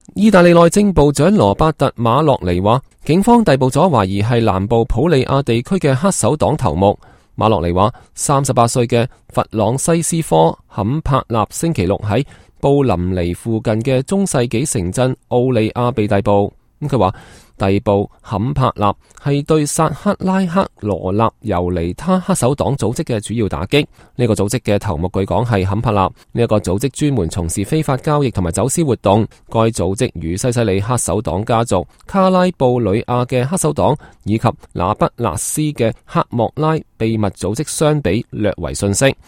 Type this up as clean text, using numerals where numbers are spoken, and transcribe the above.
意大利內政部長羅伯特馬洛尼話，警方逮捕咗懷疑係南部普利亞地區嘅黑手黨頭目。馬洛尼話，38歲嘅弗朗西斯科坎柏納星期六喺布林尼附近嘅中世紀城鎮奧利亞被逮捕。佢話逮捕坎柏納係對薩克拉克羅納尤尼他黑手黨組織嘅主要打擊。呢個組織嘅頭目據講係坎柏納。呢一個組織專門從事非法交易同埋走私活動。該組織與西西里黑手黨家族、卡拉布呂亞嘅黑手黨以及那不勒斯嘅克莫拉秘密組織相比略為遜色。